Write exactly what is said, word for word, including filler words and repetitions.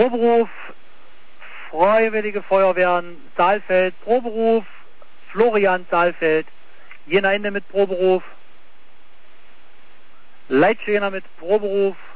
Proberuf, Freiwillige Feuerwehren, Saalfeld, Proberuf, Florian Saalfeld, Jena Ende mit Proberuf, Leitschäner mit Proberuf,